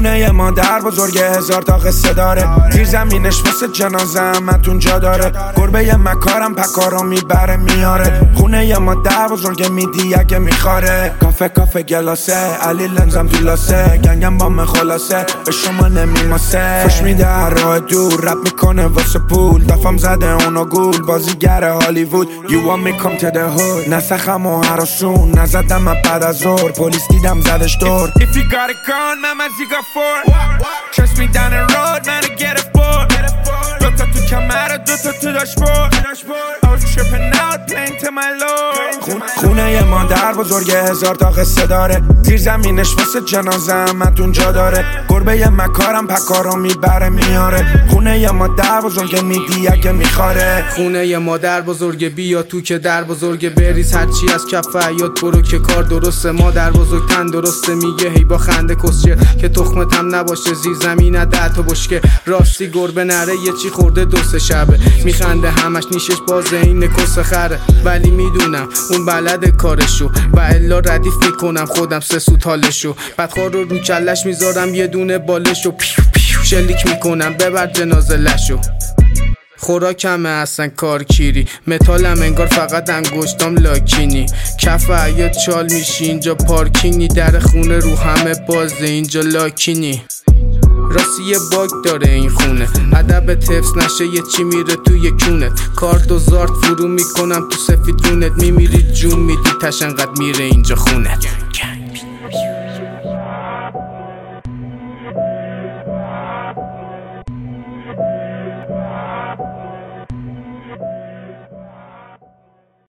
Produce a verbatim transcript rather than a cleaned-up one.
خونه مادر بزرگ هزار تا قصه داره، زیر زمینش واسه جنازه همتون جا داره، گربه مکارم پکارو میبره میاره. خونه مادر بزرگ میدی اگه میخواره، کافه کافه گلاسه علی لنزم تو لاسه، گنگم با من خلاصه به شما نمیماسه. فش میده هر راه دور رپ میکنه واسه پول، دفم زده اونو گول بازیگر هالیوود. You want me come to the hood، نسخم و هراسون نزدم من بعد از ظهر، پلیس دیدم زدش دور. If you got a gun man man you got four، trust me down the road man I get it for. دوتا تو کمره دوتا تو داشبورد، I was tripping out playing to my lord. خونه مادر بزرگ هزار تا قصه داره، زیر زمینش واسه جنازه همتون جا داره، گربه مکارم پکارو میبره میاره. خونه مادر بزرگ میدی اگه میخواره. خونه مادر بزرگ بیا تو که در بزرگ بریز، هرچی از کف حیات برو که کار درسته. مادر بزرگ تن درسته میگه هی با خنده کسچه، که تخمت هم نباشه زیر زمین ده تا بشکه. راستی گربه نره یه چی خورده دو سه شبه، میخنده همش نیشش بازه این کس خره. ولی میدونم اون بلد کارشو و الا ردیف میکنم خودم سه سوت حالشو. بدخوار رو رو کلش میذارم یه دونه بالشو، پیو پیو شلیک میکنم ببر جنازه لشو. خوراکمه اصلا کار کیری، متالم انگار فقط انگشتام لاکینی. کف حیات چال میشی اینجا پارکینی، در خونه رو همه بازه اینجا لاکینی. راستی یه باگ داره این خونه، ادب تفس نشه یه چی میره توی کونت. کارت و زارت فرو میکنم تو سفید جونت، میمیری جون میدی تش انقدر میره اینجا خونه.